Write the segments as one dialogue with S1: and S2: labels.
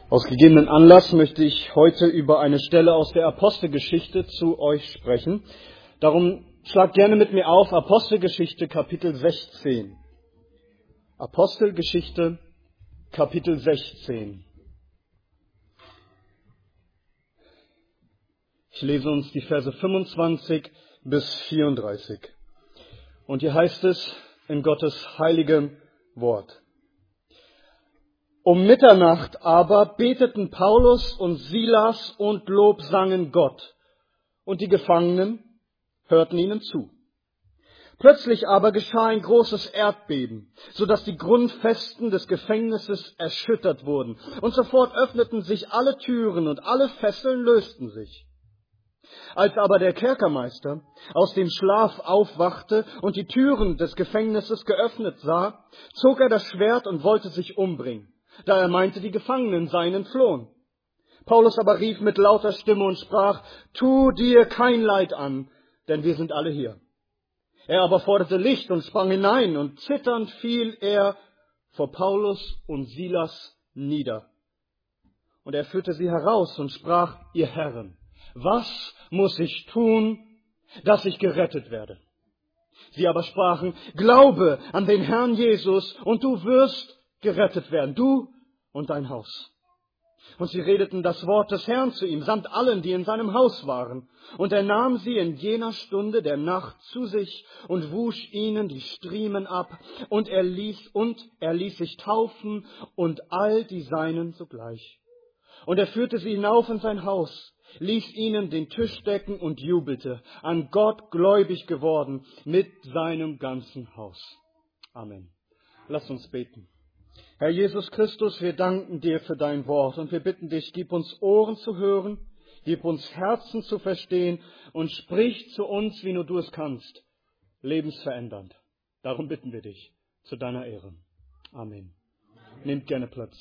S1: Aus gegebenen Anlass möchte ich heute über eine Stelle aus der Apostelgeschichte zu euch sprechen. Darum schlagt gerne mit mir auf Apostelgeschichte Kapitel 16. Apostelgeschichte Kapitel 16. Ich lese uns die Verse 25 bis 34. Und hier heißt es in Gottes heiligem Wort: Um Mitternacht aber beteten Paulus und Silas und lobsangen Gott, und die Gefangenen hörten ihnen zu. Plötzlich aber geschah ein großes Erdbeben, so dass die Grundfesten des Gefängnisses erschüttert wurden, und sofort öffneten sich alle Türen und alle Fesseln lösten sich. Als aber der Kerkermeister aus dem Schlaf aufwachte und die Türen des Gefängnisses geöffnet sah, zog er das Schwert und wollte sich umbringen, da er meinte, die Gefangenen seien entflohen. Paulus aber rief mit lauter Stimme und sprach: Tu dir kein Leid an, denn wir sind alle hier. Er aber forderte Licht und sprang hinein, und zitternd fiel er vor Paulus und Silas nieder. Und er führte sie heraus und sprach: Ihr Herren, was muss ich tun, dass ich gerettet werde? Sie aber sprachen: Glaube an den Herrn Jesus, und du wirst gerettet werden, du und dein Haus. Und sie redeten das Wort des Herrn zu ihm, samt allen, die in seinem Haus waren. Und er nahm sie in jener Stunde der Nacht zu sich und wusch ihnen die Striemen ab, und er ließ sich taufen und all die Seinen sogleich. Und er führte sie hinauf in sein Haus, ließ ihnen den Tisch decken und jubelte, an Gott gläubig geworden mit seinem ganzen Haus. Amen. Lass uns beten. Herr Jesus Christus, wir danken dir für dein Wort und wir bitten dich, gib uns Ohren zu hören, gib uns Herzen zu verstehen und sprich zu uns, wie nur du es kannst, lebensverändernd. Darum bitten wir dich, zu deiner Ehre. Amen. Nehmt gerne Platz.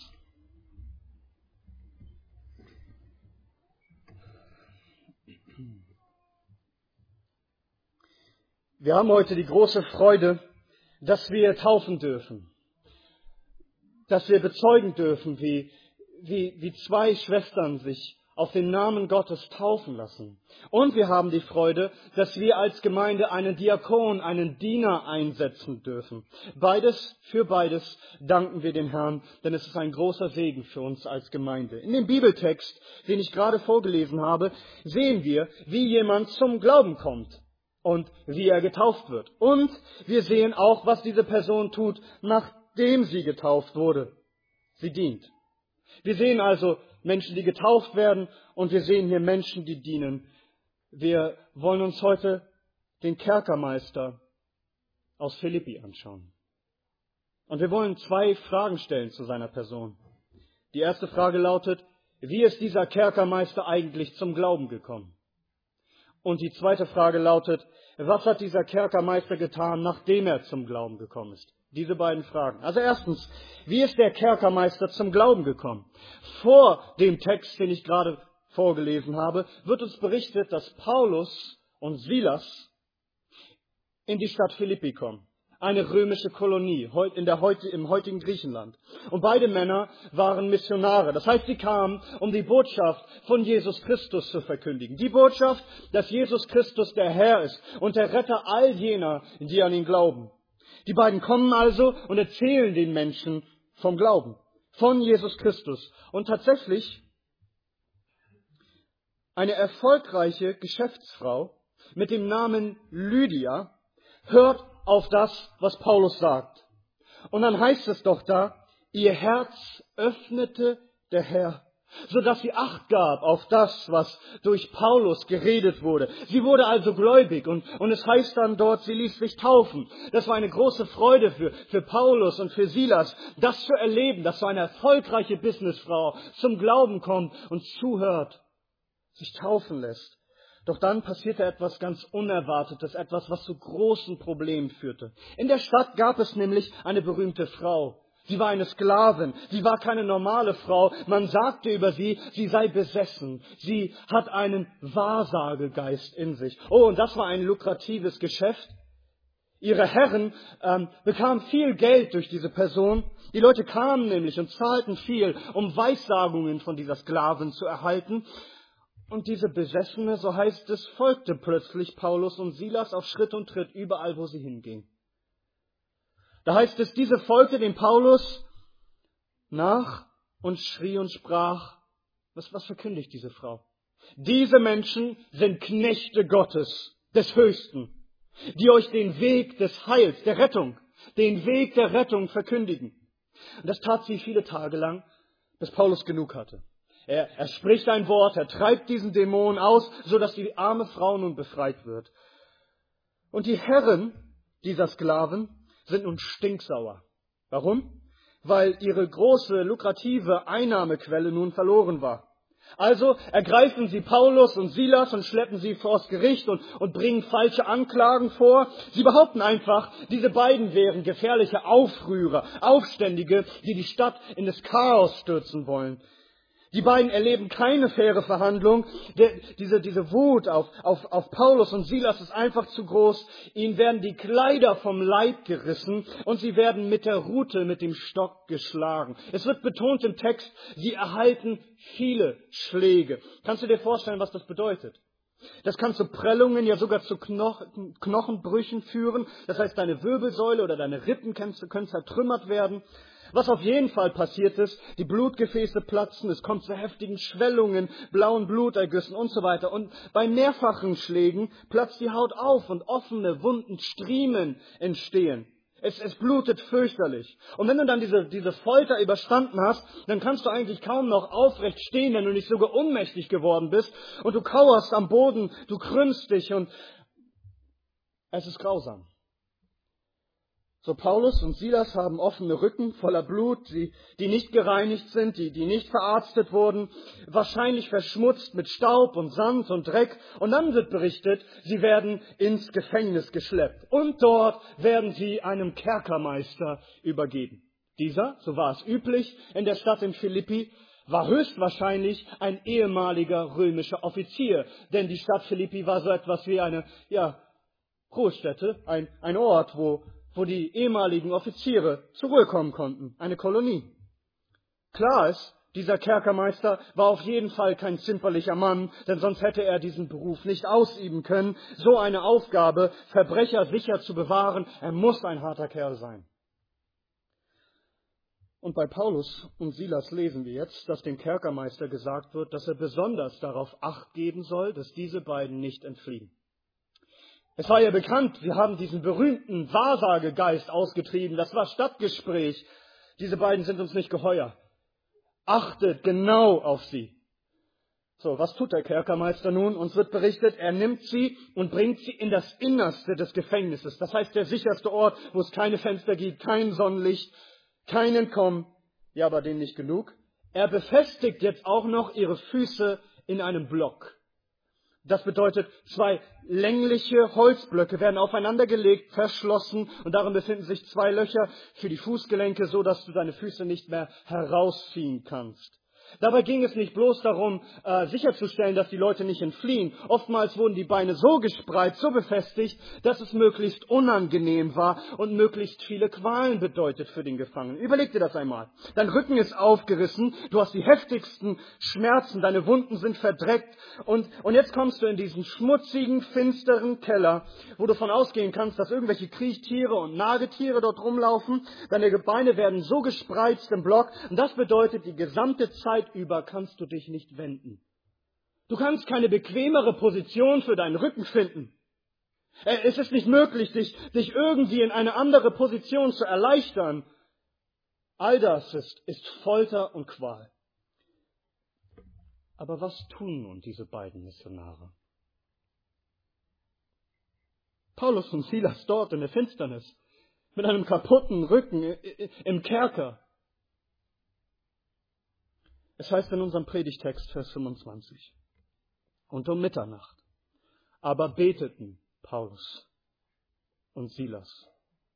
S1: Wir haben heute die große Freude, dass wir taufen dürfen. Dass wir bezeugen dürfen, wie zwei Schwestern sich auf den Namen Gottes taufen lassen. Und wir haben die Freude, dass wir als Gemeinde einen Diakon, einen Diener einsetzen dürfen. Für beides danken wir dem Herrn, denn es ist ein großer Segen für uns als Gemeinde. In dem Bibeltext, den ich gerade vorgelesen habe, sehen wir, wie jemand zum Glauben kommt und wie er getauft wird. Und wir sehen auch, was diese Person tut, nachdem sie getauft wurde. Sie dient. Wir sehen also Menschen, die getauft werden, und wir sehen hier Menschen, die dienen. Wir wollen uns heute den Kerkermeister aus Philippi anschauen. Und wir wollen zwei Fragen stellen zu seiner Person. Die erste Frage lautet: Wie ist dieser Kerkermeister eigentlich zum Glauben gekommen? Und die zweite Frage lautet: Was hat dieser Kerkermeister getan, nachdem er zum Glauben gekommen ist? Diese beiden Fragen. Also erstens, wie ist der Kerkermeister zum Glauben gekommen? Vor dem Text, den ich gerade vorgelesen habe, wird uns berichtet, dass Paulus und Silas in die Stadt Philippi kommen. Eine römische Kolonie im heutigen Griechenland. Und beide Männer waren Missionare. Das heißt, sie kamen, um die Botschaft von Jesus Christus zu verkündigen. Die Botschaft, dass Jesus Christus der Herr ist und der Retter all jener, die an ihn glauben. Die beiden kommen also und erzählen den Menschen vom Glauben, von Jesus Christus. Und tatsächlich, eine erfolgreiche Geschäftsfrau mit dem Namen Lydia hört auf das, was Paulus sagt. Und dann heißt es doch da: Ihr Herz öffnete der Herr, sodass sie Acht gab auf das, was durch Paulus geredet wurde. Sie wurde also gläubig und es heißt dann dort, sie ließ sich taufen. Das war eine große Freude für Paulus und für Silas, das zu erleben, dass so eine erfolgreiche Businessfrau zum Glauben kommt und zuhört, sich taufen lässt. Doch dann passierte etwas ganz Unerwartetes, etwas, was zu großen Problemen führte. In der Stadt gab es nämlich eine berühmte Frau. Sie war eine Sklavin, sie war keine normale Frau. Man sagte über sie, sie sei besessen. Sie hat einen Wahrsagegeist in sich. Oh, und das war ein lukratives Geschäft. Ihre Herren bekamen viel Geld durch diese Person. Die Leute kamen nämlich und zahlten viel, um Weissagungen von dieser Sklavin zu erhalten. Und diese Besessene, so heißt es, folgte plötzlich Paulus und Silas auf Schritt und Tritt überall, wo sie hingingen. Da heißt es, diese folgte dem Paulus nach und schrie und sprach, was verkündigt diese Frau? Diese Menschen sind Knechte Gottes, des Höchsten, die euch den Weg des Heils, der Rettung, den Weg der Rettung verkündigen. Und das tat sie viele Tage lang, bis Paulus genug hatte. Er spricht ein Wort, er treibt diesen Dämon aus, sodass die arme Frau nun befreit wird. Und die Herren dieser Sklaven sind nun stinksauer. Warum? Weil ihre große, lukrative Einnahmequelle nun verloren war. Also ergreifen sie Paulus und Silas und schleppen sie vors Gericht und bringen falsche Anklagen vor. Sie behaupten einfach, diese beiden wären gefährliche Aufrührer, Aufständige, die die Stadt in das Chaos stürzen wollen. Die beiden erleben keine faire Verhandlung. Diese Wut auf Paulus und Silas ist einfach zu groß. Ihnen werden die Kleider vom Leib gerissen und sie werden mit der Rute, mit dem Stock geschlagen. Es wird betont im Text, sie erhalten viele Schläge. Kannst du dir vorstellen, was das bedeutet? Das kann zu Prellungen, ja sogar zu Knochenbrüchen führen. Das heißt, deine Wirbelsäule oder deine Rippen können zertrümmert werden. Was auf jeden Fall passiert ist, die Blutgefäße platzen, es kommt zu heftigen Schwellungen, blauen Blutergüssen und so weiter. Und bei mehrfachen Schlägen platzt die Haut auf und offene Wunden, Striemen entstehen. Es blutet fürchterlich. Und wenn du dann diese Folter überstanden hast, dann kannst du eigentlich kaum noch aufrecht stehen, wenn du nicht sogar ohnmächtig geworden bist. Und du kauerst am Boden, du krümmst dich und es ist grausam. So Paulus und Silas haben offene Rücken voller Blut, die nicht gereinigt sind, die nicht verarztet wurden, wahrscheinlich verschmutzt mit Staub und Sand und Dreck. Und dann wird berichtet, sie werden ins Gefängnis geschleppt. Und dort werden sie einem Kerkermeister übergeben. Dieser, so war es üblich in der Stadt in Philippi, war höchstwahrscheinlich ein ehemaliger römischer Offizier. Denn die Stadt Philippi war so etwas wie eine Ruhestätte, ein Ort, wo die ehemaligen Offiziere zur Ruhe kommen konnten, eine Kolonie. Klar ist, dieser Kerkermeister war auf jeden Fall kein zimperlicher Mann, denn sonst hätte er diesen Beruf nicht ausüben können. So eine Aufgabe, Verbrecher sicher zu bewahren, er muss ein harter Kerl sein. Und bei Paulus und Silas lesen wir jetzt, dass dem Kerkermeister gesagt wird, dass er besonders darauf Acht geben soll, dass diese beiden nicht entfliehen. Es war ja bekannt, wir haben diesen berühmten Wahrsagegeist ausgetrieben. Das war Stadtgespräch. Diese beiden sind uns nicht geheuer. Achtet genau auf sie. So, was tut der Kerkermeister nun? Uns wird berichtet, er nimmt sie und bringt sie in das Innerste des Gefängnisses. Das heißt, der sicherste Ort, wo es keine Fenster gibt, kein Sonnenlicht, kein Entkommen. Ja, aber denen nicht genug. Er befestigt jetzt auch noch ihre Füße in einem Block. Das bedeutet, 2 längliche Holzblöcke werden aufeinander gelegt, verschlossen und darin befinden sich 2 Löcher für die Fußgelenke, so dass du deine Füße nicht mehr herausziehen kannst. Dabei ging es nicht bloß darum, sicherzustellen, dass die Leute nicht entfliehen. Oftmals wurden die Beine so gespreizt, so befestigt, dass es möglichst unangenehm war und möglichst viele Qualen bedeutet für den Gefangenen. Überleg dir das einmal. Dein Rücken ist aufgerissen, du hast die heftigsten Schmerzen, deine Wunden sind verdreckt und jetzt kommst du in diesen schmutzigen, finsteren Keller, wo du davon ausgehen kannst, dass irgendwelche Kriechtiere und Nagetiere dort rumlaufen. Deine Beine werden so gespreizt im Block und das bedeutet, die gesamte Zeit über kannst du dich nicht wenden. Du kannst keine bequemere Position für deinen Rücken finden. Es ist nicht möglich, dich irgendwie in eine andere Position zu erleichtern. All das ist Folter und Qual. Aber was tun nun diese beiden Missionare? Paulus und Silas dort in der Finsternis, mit einem kaputten Rücken im Kerker. Es heißt in unserem Predigtext, Vers 25, und um Mitternacht aber beteten Paulus und Silas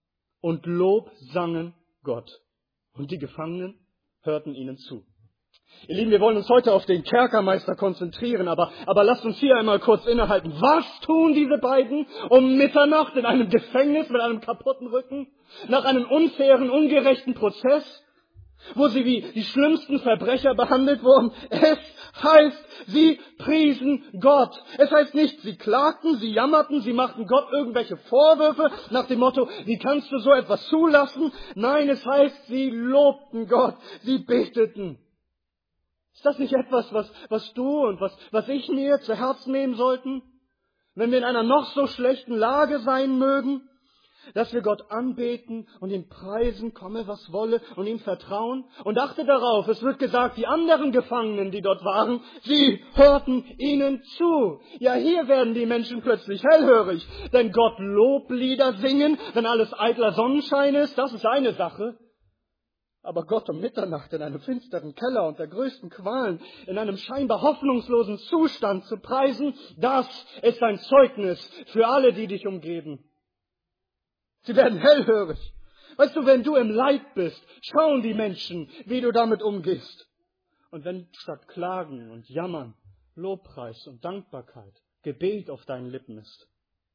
S1: und Lob sangen Gott, und die Gefangenen hörten ihnen zu. Ihr Lieben, wir wollen uns heute auf den Kerkermeister konzentrieren, aber lasst uns hier einmal kurz innehalten. Was tun diese beiden um Mitternacht in einem Gefängnis mit einem kaputten Rücken? Nach einem unfairen, ungerechten Prozess, wo sie wie die schlimmsten Verbrecher behandelt wurden? Es heißt, sie priesen Gott. Es heißt nicht, sie klagten, sie jammerten, sie machten Gott irgendwelche Vorwürfe nach dem Motto, wie kannst du so etwas zulassen? Nein, es heißt, sie lobten Gott, sie beteten. Ist das nicht etwas, was du und was ich mir zu Herzen nehmen sollten? Wenn wir in einer noch so schlechten Lage sein mögen, dass wir Gott anbeten und ihn preisen, komme was wolle, und ihm vertrauen. Und achte darauf, es wird gesagt, die anderen Gefangenen, die dort waren, sie hörten ihnen zu. Ja, hier werden die Menschen plötzlich hellhörig, denn Gott Loblieder singen, wenn alles eitler Sonnenschein ist, das ist eine Sache. Aber Gott um Mitternacht in einem finsteren Keller und der größten Qualen, in einem scheinbar hoffnungslosen Zustand zu preisen, das ist ein Zeugnis für alle, die dich umgeben. Sie werden hellhörig. Weißt du, wenn du im Leid bist, schauen die Menschen, wie du damit umgehst. Und wenn statt Klagen und Jammern, Lobpreis und Dankbarkeit, Gebet auf deinen Lippen ist.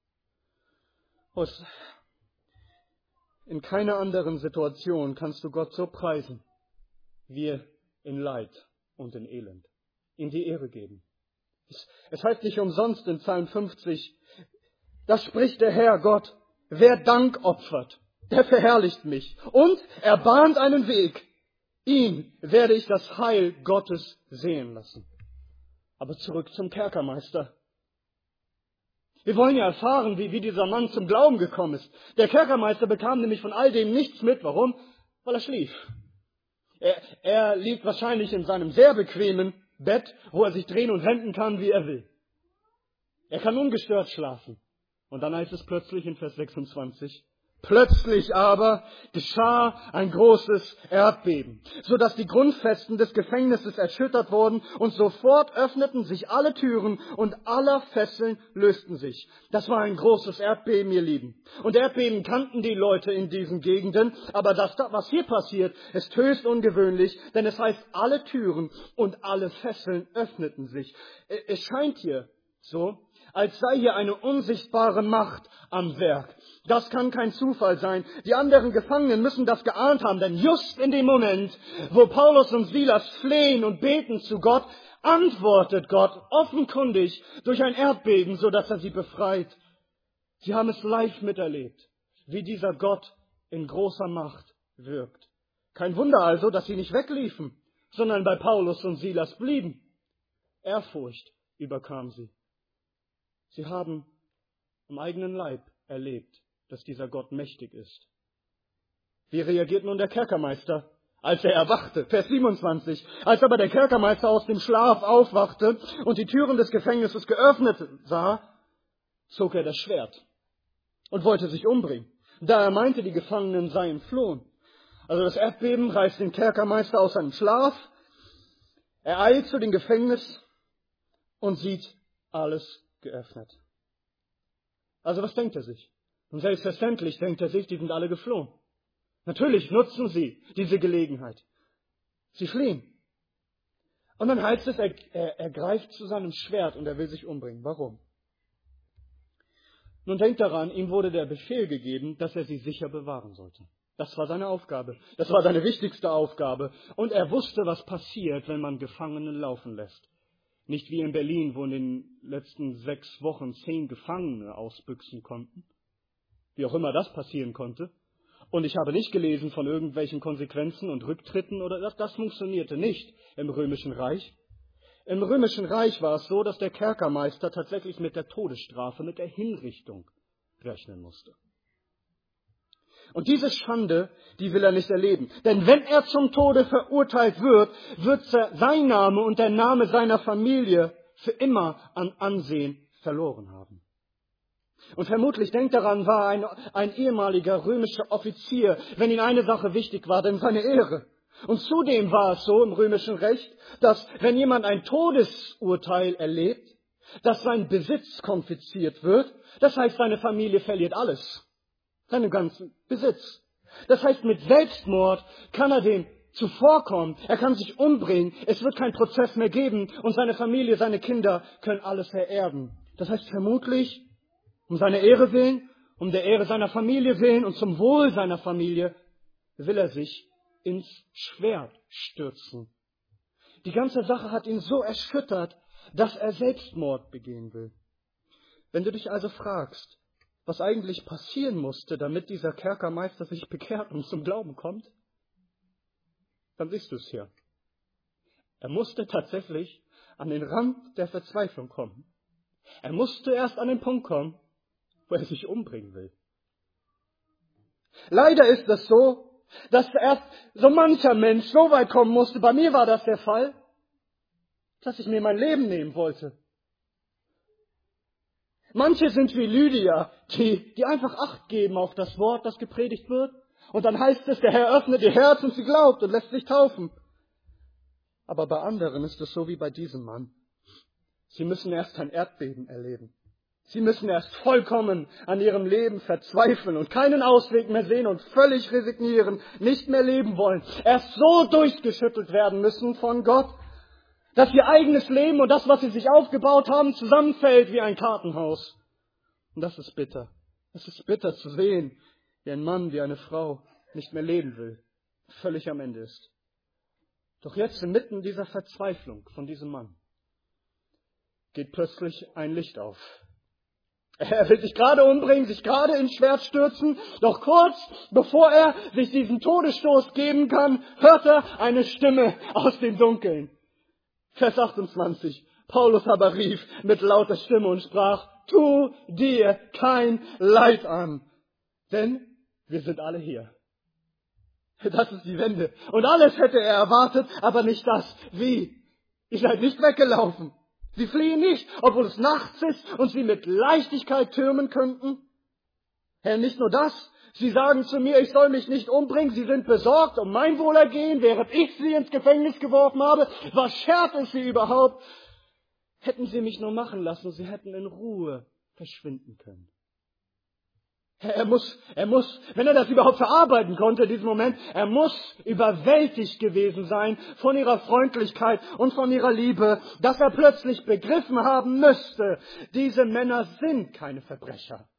S1: In keiner anderen Situation kannst du Gott so preisen, wie in Leid und in Elend. Ihm die Ehre geben. Es heißt nicht umsonst in Psalm 50, da spricht der Herr Gott, wer Dank opfert, der verherrlicht mich. Und er bahnt einen Weg. Ihn werde ich das Heil Gottes sehen lassen. Aber zurück zum Kerkermeister. Wir wollen ja erfahren, wie dieser Mann zum Glauben gekommen ist. Der Kerkermeister bekam nämlich von all dem nichts mit. Warum? Weil er schlief. Er liegt wahrscheinlich in seinem sehr bequemen Bett, wo er sich drehen und wenden kann, wie er will. Er kann ungestört schlafen. Und dann heißt es plötzlich in Vers 26, plötzlich aber geschah ein großes Erdbeben, so dass die Grundfesten des Gefängnisses erschüttert wurden und sofort öffneten sich alle Türen und aller Fesseln lösten sich. Das war ein großes Erdbeben, ihr Lieben. Und Erdbeben kannten die Leute in diesen Gegenden, aber was hier passiert, ist höchst ungewöhnlich, denn es heißt, alle Türen und alle Fesseln öffneten sich. Es scheint hier so, als sei hier eine unsichtbare Macht am Werk. Das kann kein Zufall sein. Die anderen Gefangenen müssen das geahnt haben, denn just in dem Moment, wo Paulus und Silas flehen und beten zu Gott, antwortet Gott offenkundig durch ein Erdbeben, sodass er sie befreit. Sie haben es live miterlebt, wie dieser Gott in großer Macht wirkt. Kein Wunder also, dass sie nicht wegliefen, sondern bei Paulus und Silas blieben. Ehrfurcht überkam sie. Sie haben am eigenen Leib erlebt, dass dieser Gott mächtig ist. Wie reagiert nun der Kerkermeister, als er erwachte? Vers 27. Als aber der Kerkermeister aus dem Schlaf aufwachte und die Türen des Gefängnisses geöffnet sah, zog er das Schwert und wollte sich umbringen, da er meinte, die Gefangenen seien entflohen. Also das Erdbeben reißt den Kerkermeister aus seinem Schlaf. Er eilt zu dem Gefängnis und sieht alles geöffnet. Also was denkt er sich? Und selbstverständlich denkt er sich, die sind alle geflohen. Natürlich nutzen sie diese Gelegenheit. Sie fliehen. Und dann heißt es, er greift zu seinem Schwert und er will sich umbringen. Warum? Nun denkt daran, ihm wurde der Befehl gegeben, dass er sie sicher bewahren sollte. Das war seine Aufgabe. Das war seine wichtigste Aufgabe. Und er wusste, was passiert, wenn man Gefangenen laufen lässt. Nicht wie in Berlin, wo in den letzten 6 Wochen 10 Gefangene ausbüchsen konnten. Wie auch immer das passieren konnte. Und ich habe nicht gelesen von irgendwelchen Konsequenzen und Rücktritten oder das funktionierte nicht im Römischen Reich. Im Römischen Reich war es so, dass der Kerkermeister tatsächlich mit der Todesstrafe, mit der Hinrichtung rechnen musste. Und diese Schande, die will er nicht erleben. Denn wenn er zum Tode verurteilt wird, wird sein Name und der Name seiner Familie für immer an Ansehen verloren haben. Und vermutlich, denkt daran, war ein ehemaliger römischer Offizier, wenn ihm eine Sache wichtig war, denn seine Ehre. Und zudem war es so im römischen Recht, dass wenn jemand ein Todesurteil erlebt, dass sein Besitz konfisziert wird, das heißt, seine Familie verliert alles. Seinen ganzen Besitz. Das heißt, mit Selbstmord kann er den zuvorkommen. Er kann sich umbringen. Es wird keinen Prozess mehr geben und seine Familie, seine Kinder können alles vererben. Das heißt vermutlich, um seine Ehre willen, um der Ehre seiner Familie willen und zum Wohl seiner Familie will er sich ins Schwert stürzen. Die ganze Sache hat ihn so erschüttert, dass er Selbstmord begehen will. Wenn du dich also fragst, was eigentlich passieren musste, damit dieser Kerkermeister sich bekehrt und zum Glauben kommt, dann siehst du es hier. Er musste tatsächlich an den Rand der Verzweiflung kommen. Er musste erst an den Punkt kommen, wo er sich umbringen will. Leider ist es so, dass erst so mancher Mensch so weit kommen musste, bei mir war das der Fall, dass ich mir mein Leben nehmen wollte. Manche sind wie Lydia, die einfach Acht geben auf das Wort, das gepredigt wird. Und dann heißt es, der Herr öffnet ihr Herz und sie glaubt und lässt sich taufen. Aber bei anderen ist es so wie bei diesem Mann. Sie müssen erst ein Erdbeben erleben. Sie müssen erst vollkommen an ihrem Leben verzweifeln und keinen Ausweg mehr sehen und völlig resignieren, nicht mehr leben wollen. Erst so durchgeschüttelt werden müssen von Gott, dass ihr eigenes Leben und das, was sie sich aufgebaut haben, zusammenfällt wie ein Kartenhaus. Und das ist bitter. Es ist bitter zu sehen, wie ein Mann, wie eine Frau nicht mehr leben will, völlig am Ende ist. Doch jetzt inmitten dieser Verzweiflung von diesem Mann geht plötzlich ein Licht auf. Er will sich gerade umbringen, sich gerade ins Schwert stürzen, doch kurz bevor er sich diesen Todesstoß geben kann, hört er eine Stimme aus dem Dunkeln. Vers 28. Paulus aber rief mit lauter Stimme und sprach, tu dir kein Leid an, denn wir sind alle hier. Das ist die Wende. Und alles hätte er erwartet, aber nicht das. Wie? Ihr seid nicht weggelaufen. Sie fliehen nicht, obwohl es nachts ist und sie mit Leichtigkeit türmen könnten. Herr, nicht nur das. Sie sagen zu mir, ich soll mich nicht umbringen. Sie sind besorgt um mein Wohlergehen, während ich sie ins Gefängnis geworfen habe. Was schert es sie überhaupt? Hätten sie mich nur machen lassen, sie hätten in Ruhe verschwinden können. Er muss, wenn er das überhaupt verarbeiten konnte, in diesem Moment, er muss überwältigt gewesen sein von ihrer Freundlichkeit und von ihrer Liebe, dass er plötzlich begriffen haben müsste, diese Männer sind keine Verbrecher.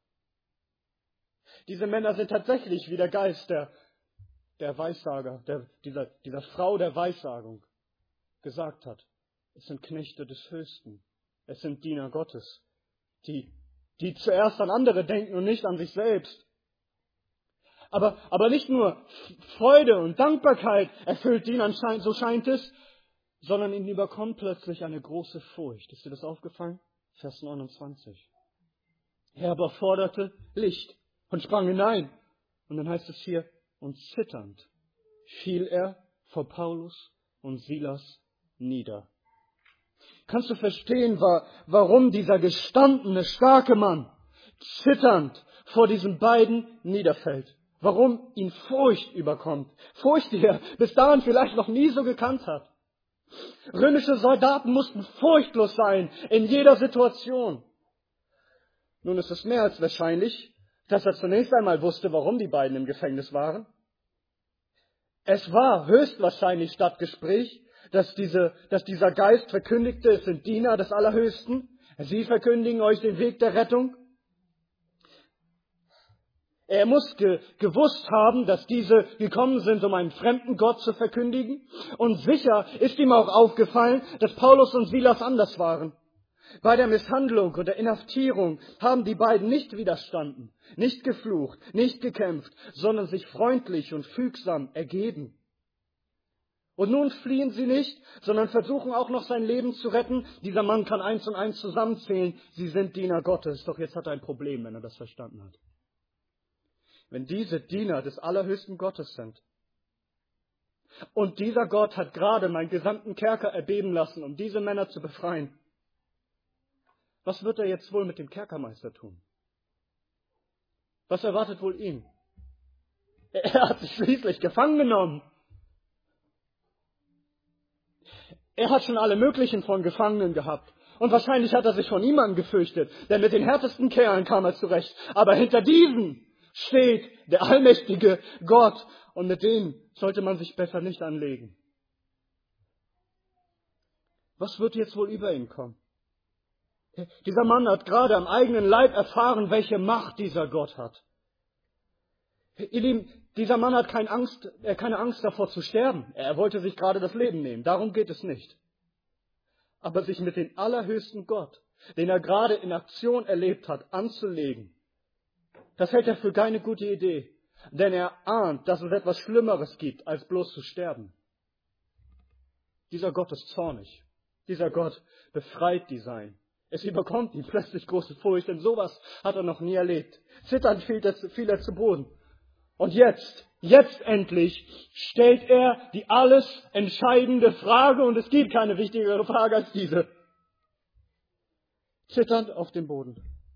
S1: Diese Männer sind tatsächlich wie der Geist der Weissager, dieser Frau der Weissagung gesagt hat. Es sind Knechte des Höchsten. Es sind Diener Gottes, die zuerst an andere denken und nicht an sich selbst. Aber nicht nur Freude und Dankbarkeit erfüllt ihn anscheinend, so scheint es, sondern ihn überkommt plötzlich eine große Furcht. Ist dir das aufgefallen? Vers 29. Er aber forderte Licht und sprang hinein. Und dann heißt es hier, und zitternd fiel er vor Paulus und Silas nieder. Kannst du verstehen, warum dieser gestandene, starke Mann zitternd vor diesen beiden niederfällt? Warum ihn Furcht überkommt? Furcht, die er bis dahin vielleicht noch nie so gekannt hat. Römische Soldaten mussten furchtlos sein in jeder Situation. Nun ist es mehr als wahrscheinlich, dass er zunächst einmal wusste, warum die beiden im Gefängnis waren. Es war höchstwahrscheinlich Stadtgespräch, dass dieser Geist verkündigte, es sind Diener des Allerhöchsten. Sie verkündigen euch den Weg der Rettung. Er muss gewusst haben, dass diese gekommen sind, um einen fremden Gott zu verkündigen. Und sicher ist ihm auch aufgefallen, dass Paulus und Silas anders waren. Bei der Misshandlung und der Inhaftierung haben die beiden nicht widerstanden, nicht geflucht, nicht gekämpft, sondern sich freundlich und fügsam ergeben. Und nun fliehen sie nicht, sondern versuchen auch noch sein Leben zu retten. Dieser Mann kann 1 und 1 zusammenzählen. Sie sind Diener Gottes. Doch jetzt hat er ein Problem, wenn er das verstanden hat. Wenn diese Diener des allerhöchsten Gottes sind und dieser Gott hat gerade meinen gesamten Kerker erbeben lassen, um diese Männer zu befreien, was wird er jetzt wohl mit dem Kerkermeister tun? Was erwartet wohl ihn? Er hat sich schließlich gefangen genommen. Er hat schon alle möglichen von Gefangenen gehabt. Und wahrscheinlich hat er sich von niemandem gefürchtet, denn mit den härtesten Kerlen kam er zurecht. Aber hinter diesen steht der allmächtige Gott und mit dem sollte man sich besser nicht anlegen. Was wird jetzt wohl über ihn kommen? Dieser Mann hat gerade am eigenen Leib erfahren, welche Macht dieser Gott hat. Ihr Lieben, dieser Mann hat keine Angst davor zu sterben. Er wollte sich gerade das Leben nehmen. Darum geht es nicht. Aber sich mit dem allerhöchsten Gott, den er gerade in Aktion erlebt hat, anzulegen, das hält er für keine gute Idee. Denn er ahnt, dass es etwas Schlimmeres gibt, als bloß zu sterben. Dieser Gott ist zornig. Dieser Gott befreit die Sein. Es überkommt ihn plötzlich große Furcht, denn sowas hat er noch nie erlebt. Zitternd fiel er zu Boden. Und jetzt endlich stellt er die alles entscheidende Frage, und es gibt keine wichtigere Frage als diese. Zitternd auf dem Boden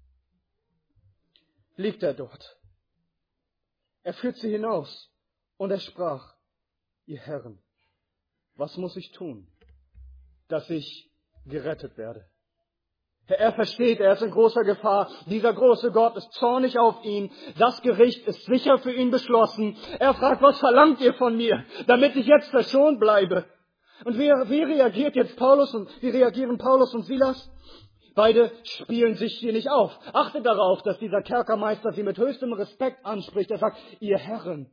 S1: liegt er dort. Er führt sie hinaus und er sprach: Ihr Herren, was muss ich tun, dass ich gerettet werde? Er versteht, er ist in großer Gefahr. Dieser große Gott ist zornig auf ihn. Das Gericht ist sicher für ihn beschlossen. Er fragt: Was verlangt ihr von mir, damit ich jetzt verschont bleibe? Und wie reagieren Paulus und Silas? Beide spielen sich hier nicht auf. Achtet darauf, dass dieser Kerkermeister sie mit höchstem Respekt anspricht. Er sagt: Ihr Herren.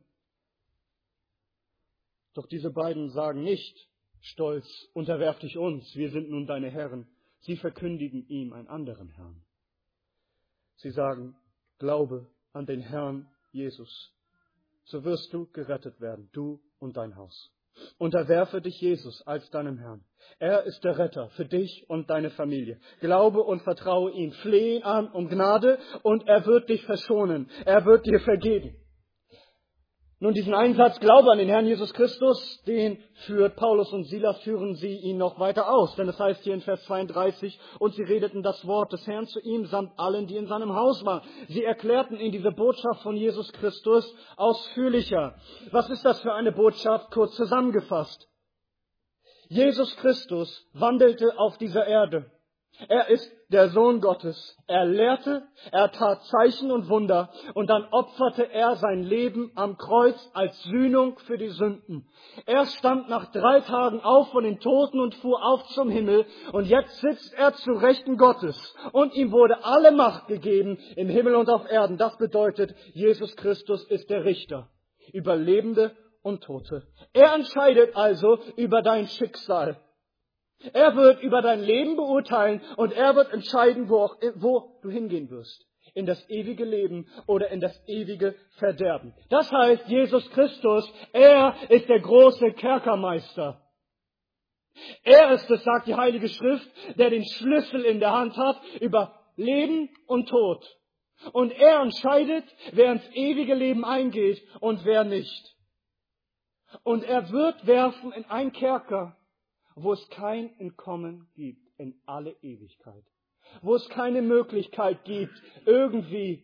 S1: Doch diese beiden sagen nicht stolz: Unterwerf dich uns, wir sind nun deine Herren. Sie verkündigen ihm einen anderen Herrn. Sie sagen: Glaube an den Herrn Jesus, so wirst du gerettet werden, du und dein Haus. Unterwerfe dich Jesus als deinem Herrn. Er ist der Retter für dich und deine Familie. Glaube und vertraue ihm, flehe ihn an um Gnade und er wird dich verschonen. Er wird dir vergeben. Nun, diesen Einsatz, Glaube an den Herrn Jesus Christus, den führt Paulus und Silas, führen sie ihn noch weiter aus. Denn es heißt hier in Vers 32, und sie redeten das Wort des Herrn zu ihm, samt allen, die in seinem Haus waren. Sie erklärten ihm diese Botschaft von Jesus Christus ausführlicher. Was ist das für eine Botschaft? Kurz zusammengefasst: Jesus Christus wandelte auf dieser Erde. Er ist der Sohn Gottes. Er lehrte, er tat Zeichen und Wunder und dann opferte er sein Leben am Kreuz als Sühnung für die Sünden. Er stand nach 3 Tagen auf von den Toten und fuhr auf zum Himmel und jetzt sitzt er zu Rechten Gottes und ihm wurde alle Macht gegeben im Himmel und auf Erden. Das bedeutet, Jesus Christus ist der Richter über Lebende und Tote. Er entscheidet also über dein Schicksal. Er wird über dein Leben beurteilen und er wird entscheiden, wo du hingehen wirst. In das ewige Leben oder in das ewige Verderben. Das heißt, Jesus Christus, er ist der große Kerkermeister. Er ist es, sagt die Heilige Schrift, der den Schlüssel in der Hand hat über Leben und Tod. Und er entscheidet, wer ins ewige Leben eingeht und wer nicht. Und er wird werfen in einen Kerker, wo es kein Entkommen gibt in alle Ewigkeit. Wo es keine Möglichkeit gibt, irgendwie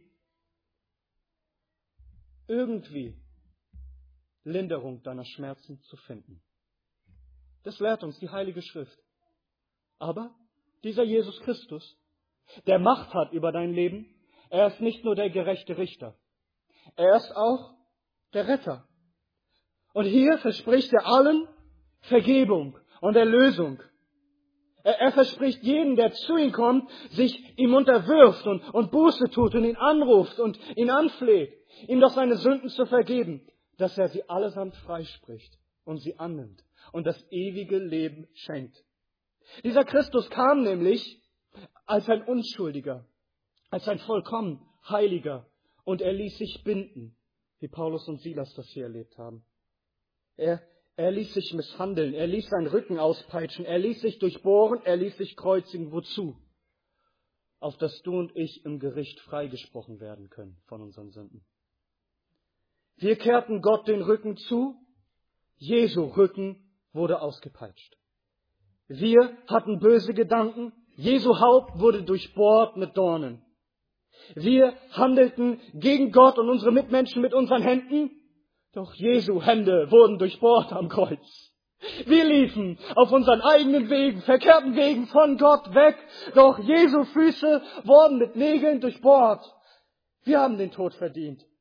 S1: Linderung deiner Schmerzen zu finden. Das lehrt uns die Heilige Schrift. Aber dieser Jesus Christus, der Macht hat über dein Leben, er ist nicht nur der gerechte Richter. Er ist auch der Retter. Und hier verspricht er allen Vergebung und Erlösung. Er verspricht jedem, der zu ihm kommt, sich ihm unterwirft und Buße tut und ihn anruft und ihn anfleht, ihm doch seine Sünden zu vergeben, dass er sie allesamt freispricht und sie annimmt und das ewige Leben schenkt. Dieser Christus kam nämlich als ein Unschuldiger, als ein vollkommen Heiliger und er ließ sich binden, wie Paulus und Silas das hier erlebt haben. Er ließ sich misshandeln, er ließ seinen Rücken auspeitschen, er ließ sich durchbohren, er ließ sich kreuzigen. Wozu? Auf dass du und ich im Gericht freigesprochen werden können von unseren Sünden. Wir kehrten Gott den Rücken zu, Jesu Rücken wurde ausgepeitscht. Wir hatten böse Gedanken, Jesu Haupt wurde durchbohrt mit Dornen. Wir handelten gegen Gott und unsere Mitmenschen mit unseren Händen, doch Jesu Hände wurden durchbohrt am Kreuz. Wir liefen auf unseren eigenen Wegen, verkehrten Wegen von Gott weg, doch Jesu Füße wurden mit Nägeln durchbohrt. Wir haben den Tod verdient.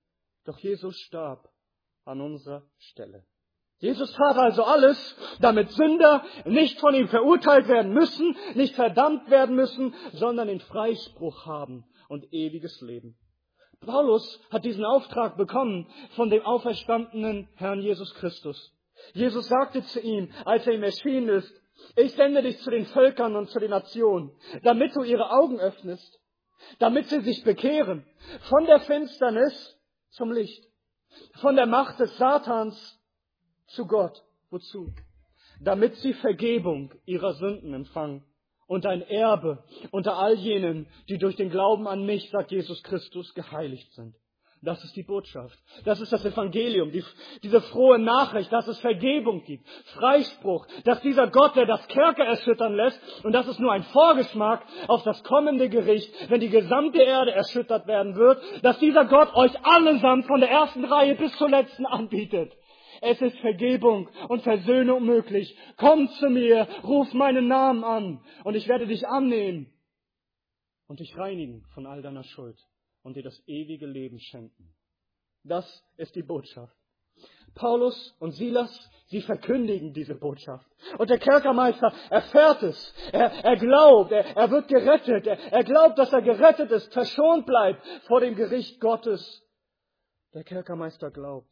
S1: Doch Jesus starb an unserer Stelle. Jesus tat also alles, damit Sünder nicht von ihm verurteilt werden müssen, nicht verdammt werden müssen, sondern den Freispruch haben und ewiges Leben. Paulus hat diesen Auftrag bekommen von dem auferstandenen Herrn Jesus Christus. Jesus sagte zu ihm, als er ihm erschienen ist, ich sende dich zu den Völkern und zu den Nationen, damit du ihre Augen öffnest, damit sie sich bekehren von der Finsternis zum Licht, von der Macht des Satans zu Gott. Wozu? Damit sie Vergebung ihrer Sünden empfangen und ein Erbe unter all jenen, die durch den Glauben an mich, sagt Jesus Christus, geheiligt sind. Das ist die Botschaft. Das ist das Evangelium, diese frohe Nachricht, dass es Vergebung gibt, Freispruch, dass dieser Gott, der das Kerker erschüttern lässt, und das ist nur ein Vorgeschmack auf das kommende Gericht, wenn die gesamte Erde erschüttert werden wird, dass dieser Gott euch allesamt von der ersten Reihe bis zur letzten anbietet. Es ist Vergebung und Versöhnung möglich. Komm zu mir, ruf meinen Namen an und ich werde dich annehmen und dich reinigen von all deiner Schuld und dir das ewige Leben schenken. Das ist die Botschaft. Paulus und Silas, sie verkündigen diese Botschaft. Und der Kerkermeister erfährt es. Er glaubt, er wird gerettet. Er glaubt, dass er gerettet ist, verschont bleibt vor dem Gericht Gottes. Der Kerkermeister glaubt.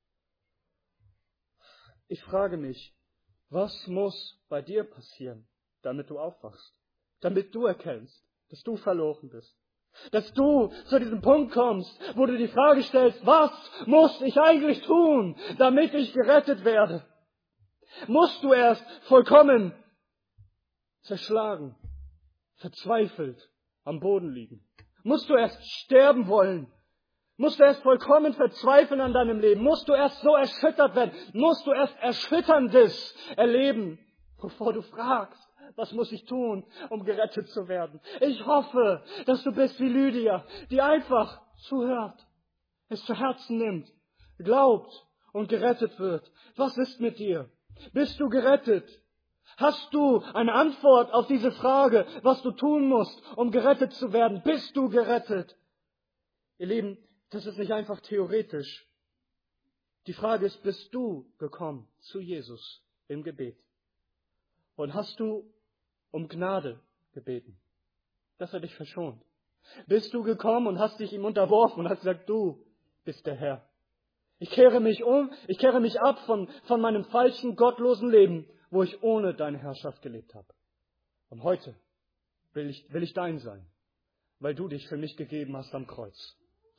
S1: Ich frage mich, was muss bei dir passieren, damit du aufwachst? Damit du erkennst, dass du verloren bist. Dass du zu diesem Punkt kommst, wo du die Frage stellst, was muss ich eigentlich tun, damit ich gerettet werde? Musst du erst vollkommen zerschlagen, verzweifelt am Boden liegen? Musst du erst sterben wollen? Musst du erst vollkommen verzweifeln an deinem Leben? Musst du erst so erschüttert werden? Musst du erst Erschütterndes erleben, bevor du fragst, was muss ich tun, um gerettet zu werden? Ich hoffe, dass du bist wie Lydia, die einfach zuhört, es zu Herzen nimmt, glaubt und gerettet wird. Was ist mit dir? Bist du gerettet? Hast du eine Antwort auf diese Frage, was du tun musst, um gerettet zu werden? Bist du gerettet? Ihr Lieben, das ist nicht einfach theoretisch. Die Frage ist, bist du gekommen zu Jesus im Gebet? Und hast du um Gnade gebeten, dass er dich verschont? Bist du gekommen und hast dich ihm unterworfen und hast gesagt, du bist der Herr. Ich kehre mich ab von meinem falschen, gottlosen Leben, wo ich ohne deine Herrschaft gelebt habe. Und heute will ich dein sein, weil du dich für mich gegeben hast am Kreuz.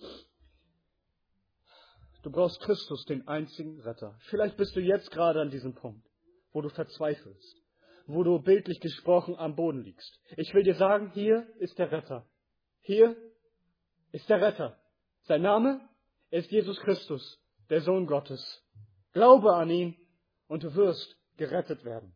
S1: Du brauchst Christus, den einzigen Retter. Vielleicht bist du jetzt gerade an diesem Punkt, wo du verzweifelst, wo du bildlich gesprochen am Boden liegst. Ich will dir sagen, hier ist der Retter. Hier ist der Retter. Sein Name ist Jesus Christus, der Sohn Gottes. Glaube an ihn und du wirst gerettet werden.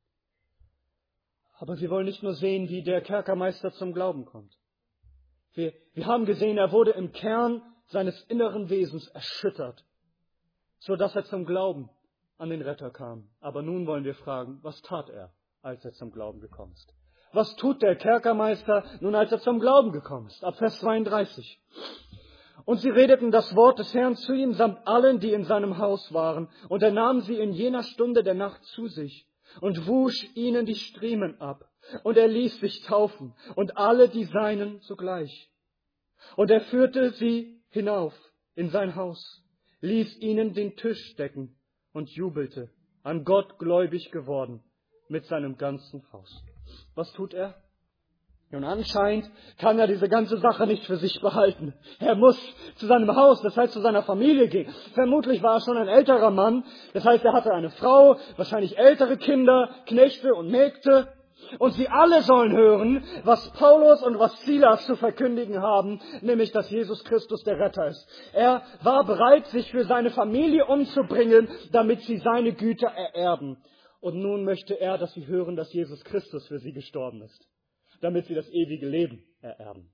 S1: Aber wir wollen nicht nur sehen, wie der Kerkermeister zum Glauben kommt. Wir haben gesehen, er wurde im Kern seines inneren Wesens erschüttert, so dass er zum Glauben an den Retter kam. Aber nun wollen wir fragen, was tat er, als er zum Glauben gekommen ist? Was tut der Kerkermeister nun, als er zum Glauben gekommen ist? Ab Vers 32. Und sie redeten das Wort des Herrn zu ihm samt allen, die in seinem Haus waren. Und er nahm sie in jener Stunde der Nacht zu sich und wusch ihnen die Striemen ab. Und er ließ sich taufen und alle die Seinen sogleich. Und er führte sie hinauf in sein Haus, ließ ihnen den Tisch decken und jubelte, an Gott gläubig geworden mit seinem ganzen Haus. Was tut er? Nun, anscheinend kann er diese ganze Sache nicht für sich behalten. Er muss zu seinem Haus, das heißt zu seiner Familie gehen. Vermutlich war er schon ein älterer Mann, das heißt, er hatte eine Frau, wahrscheinlich ältere Kinder, Knechte und Mägde. Und sie alle sollen hören, was Paulus und was Silas zu verkündigen haben, nämlich, dass Jesus Christus der Retter ist. Er war bereit, sich für seine Familie umzubringen, damit sie seine Güter ererben. Und nun möchte er, dass sie hören, dass Jesus Christus für sie gestorben ist, damit sie das ewige Leben ererben.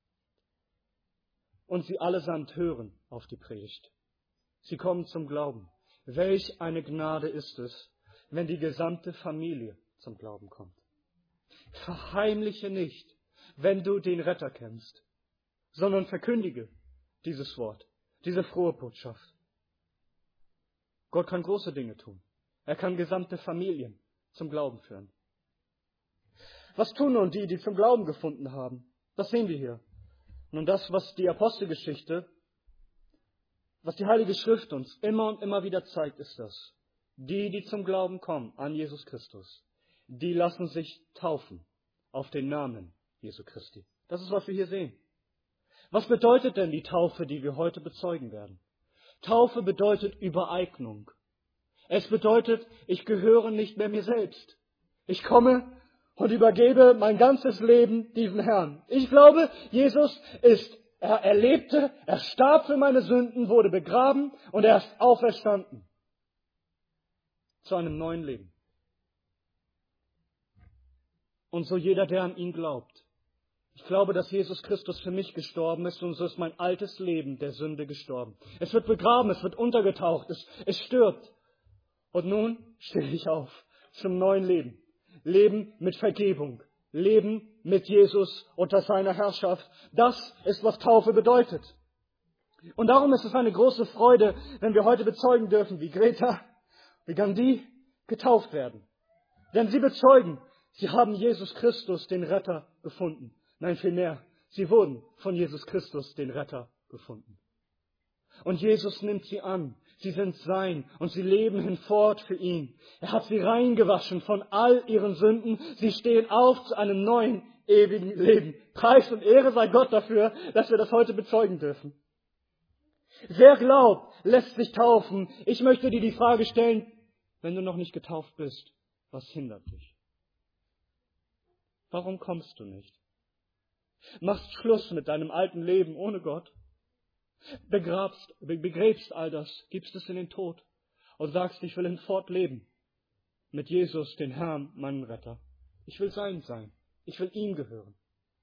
S1: Und sie allesamt hören auf die Predigt. Sie kommen zum Glauben. Welch eine Gnade ist es, wenn die gesamte Familie zum Glauben kommt. Verheimliche nicht, wenn du den Retter kennst, sondern verkündige dieses Wort. diese frohe Botschaft. Gott kann große Dinge tun. Er kann gesamte Familien zum Glauben führen. Was tun nun die zum Glauben gefunden haben? Das sehen wir hier. Nun das, was die Apostelgeschichte, was die Heilige Schrift uns immer und immer wieder zeigt, ist das. Die zum Glauben kommen an Jesus Christus, die lassen sich taufen auf den Namen Jesu Christi. Das ist, was wir hier sehen. Was bedeutet denn die Taufe, die wir heute bezeugen werden? Taufe bedeutet Übereignung. Es bedeutet, ich gehöre nicht mehr mir selbst. Ich komme und übergebe mein ganzes Leben diesem Herrn. Ich glaube, Jesus er lebte, er starb für meine Sünden, wurde begraben und er ist auferstanden zu einem neuen Leben. Und so jeder, der an ihn glaubt. Ich glaube, dass Jesus Christus für mich gestorben ist und so ist mein altes Leben der Sünde gestorben. Es wird begraben, es wird untergetaucht, es stirbt. Und nun stehe ich auf zum neuen Leben. Leben mit Vergebung. Leben mit Jesus unter seiner Herrschaft. Das ist, was Taufe bedeutet. Und darum ist es eine große Freude, wenn wir heute bezeugen dürfen, wie Greta, wie Gandhi getauft werden. Denn sie bezeugen, sie haben Jesus Christus, den Retter, gefunden. Nein, vielmehr, sie wurden von Jesus Christus, den Retter, gefunden. Und Jesus nimmt sie an. Sie sind sein und sie leben hinfort für ihn. Er hat sie reingewaschen von all ihren Sünden. Sie stehen auf zu einem neuen, ewigen Leben. Preis und Ehre sei Gott dafür, dass wir das heute bezeugen dürfen. Wer glaubt, lässt sich taufen. Ich möchte dir die Frage stellen, wenn du noch nicht getauft bist, was hindert dich? Warum kommst du nicht? Machst Schluss mit deinem alten Leben ohne Gott? Begräbst all das, gibst es in den Tod und sagst, ich will hinfort leben mit Jesus, den Herrn, meinen Retter. Ich will sein sein. Ich will ihm gehören.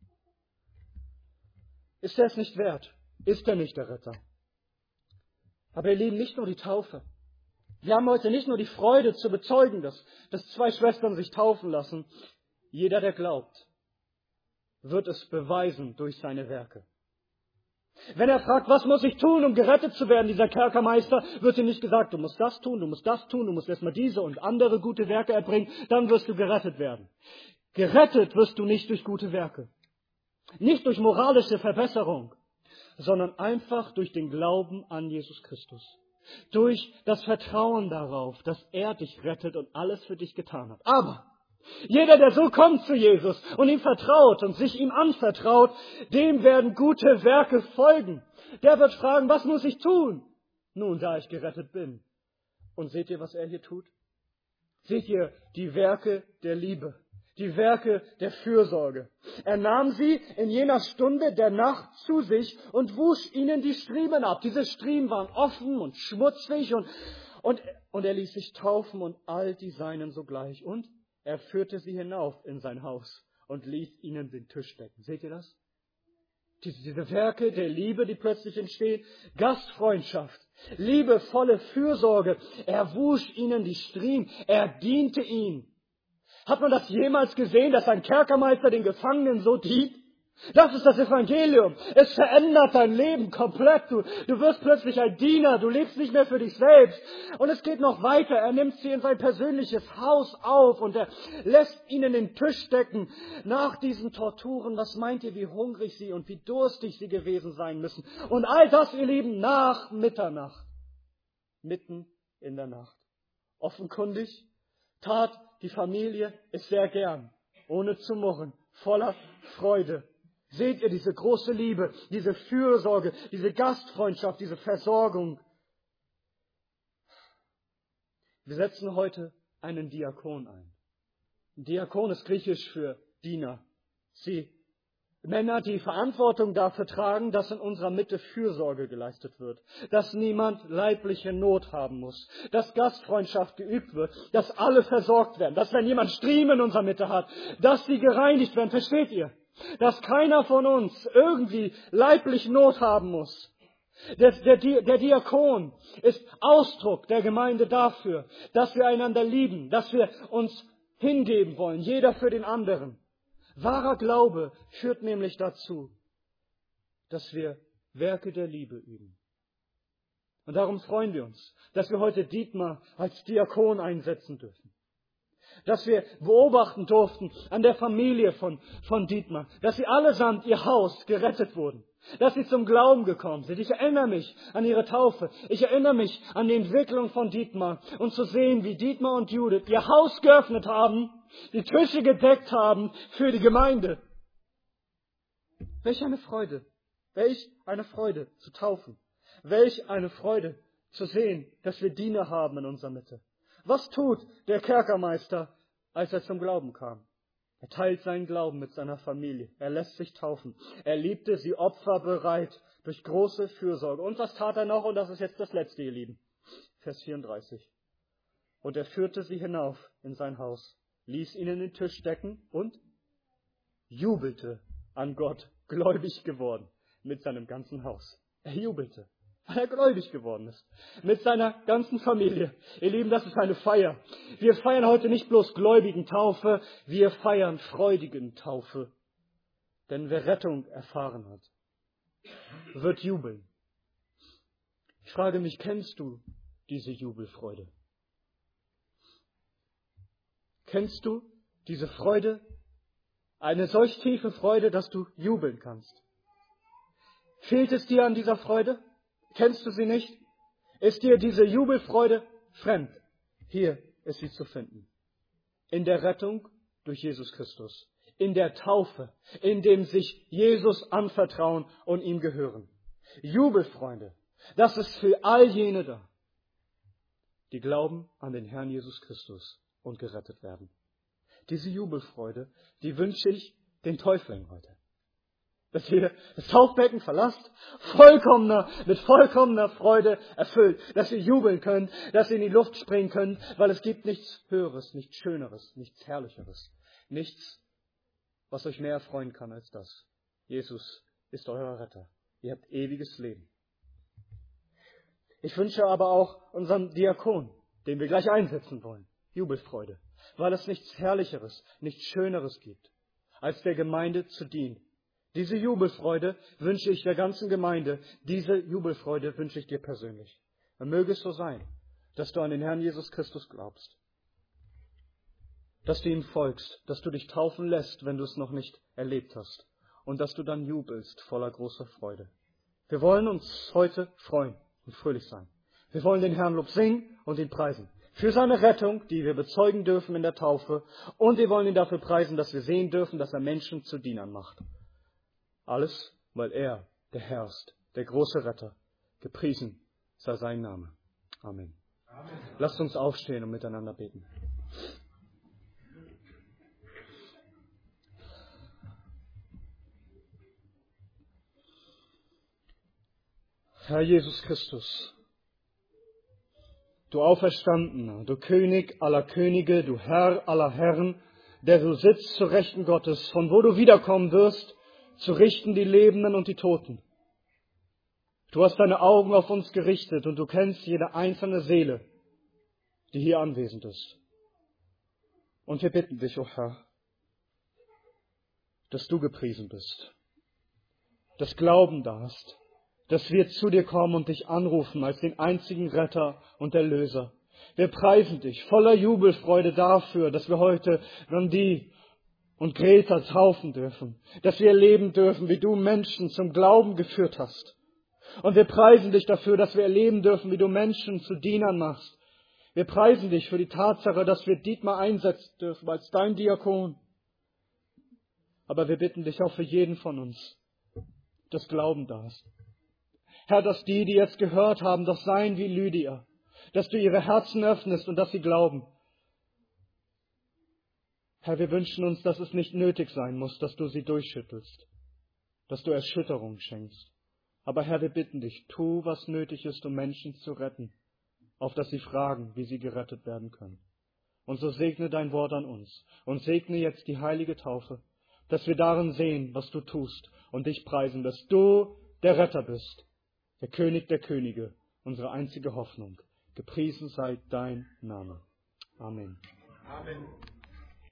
S1: Ist er es nicht wert? Ist er nicht der Retter? Aber ihr Lieben, nicht nur die Taufe. Wir haben heute nicht nur die Freude zu bezeugen, dass 2 Schwestern sich taufen lassen. Jeder, der glaubt, wird es beweisen durch seine Werke. Wenn er fragt, was muss ich tun, um gerettet zu werden, dieser Kerkermeister, wird ihm nicht gesagt, du musst das tun, du musst das tun, du musst erstmal diese und andere gute Werke erbringen, dann wirst du gerettet werden. Gerettet wirst du nicht durch gute Werke, nicht durch moralische Verbesserung, sondern einfach durch den Glauben an Jesus Christus. Durch das Vertrauen darauf, dass er dich rettet und alles für dich getan hat. Aber jeder, der so kommt zu Jesus und ihm vertraut und sich ihm anvertraut, dem werden gute Werke folgen. Der wird fragen, was muss ich tun? Nun, da ich gerettet bin. Und seht ihr, was er hier tut? Seht ihr die Werke der Liebe, die Werke der Fürsorge. Er nahm sie in jener Stunde der Nacht zu sich und wusch ihnen die Striemen ab. Diese Striemen waren offen und schmutzig und er ließ sich taufen und all die Seinen sogleich. Und er führte sie hinauf in sein Haus und ließ ihnen den Tisch decken. Seht ihr das? Diese Werke der Liebe, die plötzlich entstehen. Gastfreundschaft, liebevolle Fürsorge. Er wusch ihnen die Striemen. Er diente ihnen. Hat man das jemals gesehen, dass ein Kerkermeister den Gefangenen so dient? Das ist das Evangelium. Es verändert dein Leben komplett. Du wirst plötzlich ein Diener. Du lebst nicht mehr für dich selbst. Und es geht noch weiter. Er nimmt sie in sein persönliches Haus auf und er lässt ihnen den Tisch decken. Nach diesen Torturen, was meint ihr, wie hungrig sie und wie durstig sie gewesen sein müssen? Und all das, ihr Lieben, nach Mitternacht. Mitten in der Nacht. Offenkundig tat die Familie es sehr gern. Ohne zu murren. Voller Freude. Seht ihr diese große Liebe, diese Fürsorge, diese Gastfreundschaft, diese Versorgung? Wir setzen heute einen Diakon ein. Diakon ist griechisch für Diener. Männer, die Verantwortung dafür tragen, dass in unserer Mitte Fürsorge geleistet wird, dass niemand leibliche Not haben muss, dass Gastfreundschaft geübt wird, dass alle versorgt werden, dass wenn jemand Striemen in unserer Mitte hat, dass sie gereinigt werden. Versteht ihr? Dass keiner von uns irgendwie leiblich Not haben muss. Der Diakon ist Ausdruck der Gemeinde dafür, dass wir einander lieben, dass wir uns hingeben wollen, jeder für den anderen. Wahrer Glaube führt nämlich dazu, dass wir Werke der Liebe üben. Und darum freuen wir uns, dass wir heute Dietmar als Diakon einsetzen dürfen. Dass wir beobachten durften an der Familie von Dietmar, dass sie allesamt ihr Haus gerettet wurden. Dass sie zum Glauben gekommen sind. Ich erinnere mich an ihre Taufe. Ich erinnere mich an die Entwicklung von Dietmar. Und zu sehen, wie Dietmar und Judith ihr Haus geöffnet haben, die Tische gedeckt haben für die Gemeinde. Welch eine Freude. Welch eine Freude zu taufen. Welch eine Freude zu sehen, dass wir Diener haben in unserer Mitte. Was tut der Kerkermeister, als er zum Glauben kam? Er teilt seinen Glauben mit seiner Familie. Er lässt sich taufen. Er liebte sie opferbereit durch große Fürsorge. Und was tat er noch? Und das ist jetzt das Letzte, ihr Lieben. Vers 34. Und er führte sie hinauf in sein Haus, ließ ihnen den Tisch decken und jubelte an Gott, gläubig geworden, mit seinem ganzen Haus. Er jubelte, weil er gläubig geworden ist. Mit seiner ganzen Familie. Ihr Lieben, das ist eine Feier. Wir feiern heute nicht bloß gläubigen Taufe, wir feiern freudigen Taufe. Denn wer Rettung erfahren hat, wird jubeln. Ich frage mich, kennst du diese Jubelfreude? Kennst du diese Freude? Eine solch tiefe Freude, dass du jubeln kannst. Fehlt es dir an dieser Freude? Kennst du sie nicht? Ist dir diese Jubelfreude fremd? Hier ist sie zu finden. In der Rettung durch Jesus Christus. In der Taufe, in dem sich Jesus anvertrauen und ihm gehören. Jubelfreunde, das ist für all jene da, die glauben an den Herrn Jesus Christus und gerettet werden. Diese Jubelfreude, die wünsche ich den Täuflingen heute. Dass ihr das Taufbecken verlasst, mit vollkommener Freude erfüllt. Dass ihr jubeln könnt, dass ihr in die Luft springen könnt, weil es gibt nichts Höheres, nichts Schöneres, nichts Herrlicheres. Nichts, was euch mehr erfreuen kann als das. Jesus ist euer Retter. Ihr habt ewiges Leben. Ich wünsche aber auch unserem Diakon, den wir gleich einsetzen wollen, Jubelfreude. Weil es nichts Herrlicheres, nichts Schöneres gibt, als der Gemeinde zu dienen. Diese Jubelfreude wünsche ich der ganzen Gemeinde. Diese Jubelfreude wünsche ich dir persönlich. Und möge es so sein, dass du an den Herrn Jesus Christus glaubst. Dass du ihm folgst, dass du dich taufen lässt, wenn du es noch nicht erlebt hast. Und dass du dann jubelst voller großer Freude. Wir wollen uns heute freuen und fröhlich sein. Wir wollen den Herrn Lob singen und ihn preisen. Für seine Rettung, die wir bezeugen dürfen in der Taufe. Und wir wollen ihn dafür preisen, dass wir sehen dürfen, dass er Menschen zu Dienern macht. Alles, weil er, der Herr ist, der große Retter. Gepriesen sei sein Name. Amen. Amen. Lasst uns aufstehen und miteinander beten. Herr Jesus Christus, du Auferstandener, du König aller Könige, du Herr aller Herren, der du sitzt zur Rechten Gottes, von wo du wiederkommen wirst, zu richten die Lebenden und die Toten. Du hast deine Augen auf uns gerichtet und du kennst jede einzelne Seele, die hier anwesend ist. Und wir bitten dich, o Herr, dass du gepriesen bist, dass Glauben da ist, dass wir zu dir kommen und dich anrufen als den einzigen Retter und Erlöser. Wir preisen dich voller Jubelfreude dafür, dass wir heute Randi und Greta taufen dürfen, dass wir erleben dürfen, wie du Menschen zum Glauben geführt hast. Und wir preisen dich dafür, dass wir erleben dürfen, wie du Menschen zu Dienern machst. Wir preisen dich für die Tatsache, dass wir Dietmar einsetzen dürfen als dein Diakon. Aber wir bitten dich auch für jeden von uns, dass Glauben da ist. Herr, dass die jetzt gehört haben, doch seien wie Lydia, dass du ihre Herzen öffnest und dass sie glauben. Herr, wir wünschen uns, dass es nicht nötig sein muss, dass du sie durchschüttelst, dass du Erschütterung schenkst. Aber Herr, wir bitten dich, tu, was nötig ist, um Menschen zu retten, auf dass sie fragen, wie sie gerettet werden können. Und so segne dein Wort an uns und segne jetzt die heilige Taufe, dass wir darin sehen, was du tust und dich preisen, dass du der Retter bist, der König der Könige, unsere einzige Hoffnung. Gepriesen sei dein Name. Amen.
S2: Amen.